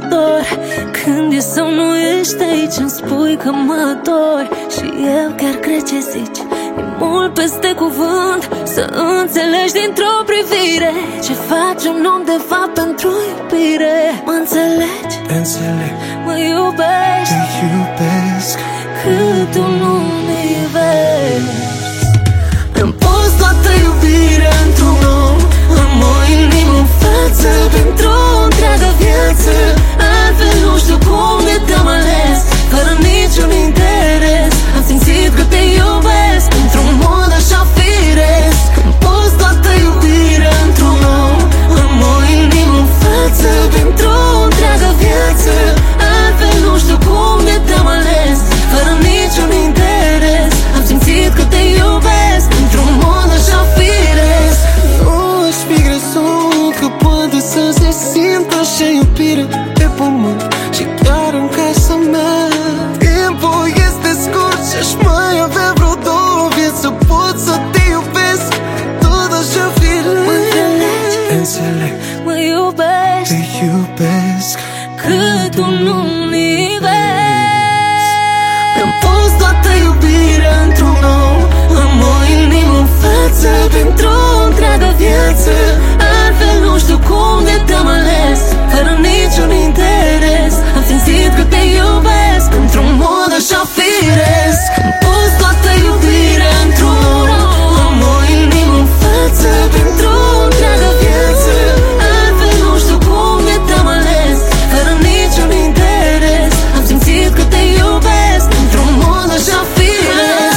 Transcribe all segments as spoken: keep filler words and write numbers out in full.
dor. Când e sau nu ești aici, îmi spui că mă adori. Și eu chiar cred ce zici, e mult peste cuvânt. Să înțelegi dintr-o privire ce face un om de fapt pentru iubire. Mă înțelegi? Te înțeleg. Mă iubești? Te iubesc. Cât un univers. Îmi pus toată iubirea într-un om. Am o inimă în față pentru o întreagă viață. Altfel nu știu cum de te-am ales, fără niciun interes. Am simțit că te iubesc într-un mod așa firesc. Îmi pus toată iubirea într-un om. Am o inimă în față pentru o întreagă viață. Altfel nu știu cum de te-am ales, fără niciun interes. Am simțit că te iubesc într-un mod așa firesc. Nu aș fi crezut că poate să se simtă așa iubire pe pământ și chiar în casa mea. Timpul este scurt și aș mai avea vreo două vieți să pot să te iubesc tot așa firesc. Mă înțelegi? Te înțeleg. Mă iubești? Te iubesc. Cât un univers. Îmi pus toată iubirea într-un om. Am o inimă în față pentru o întreagă viață. Altfel nu știu cum de te-am ales, fără niciun interes. Am simțit că te iubesc într-un mod așa firesc. Îmi pus toată iubirea într-un om. Am o inimă în față pentru o întreagă viață. Altfel nu știu cum de te-am ales, fără niciun interes. Am simțit că te iubesc într-un mod așa firesc.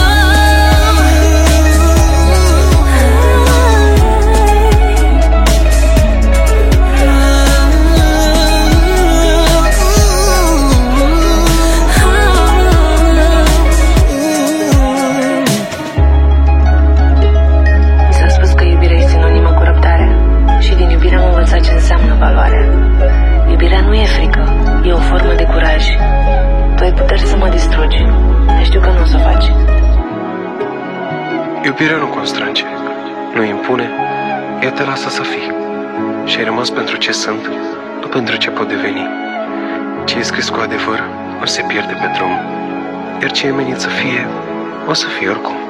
S-a spus că iubirea e sinonimă cu răbdare. Și din iubire am învățat ce înseamnă valoare. Iubirea nu e frică, e o formă de curaj. Tu ai puteri să mă distrugi, dar știu că nu o să faci. Iubirea nu constrânge, nu impune, ea te lasă să fii. Și ai rămas pentru ce sunt, nu pentru ce pot deveni. Ce e scris cu adevăr, o să se pierde pe drum, iar ce e menit să fie, o să fie oricum.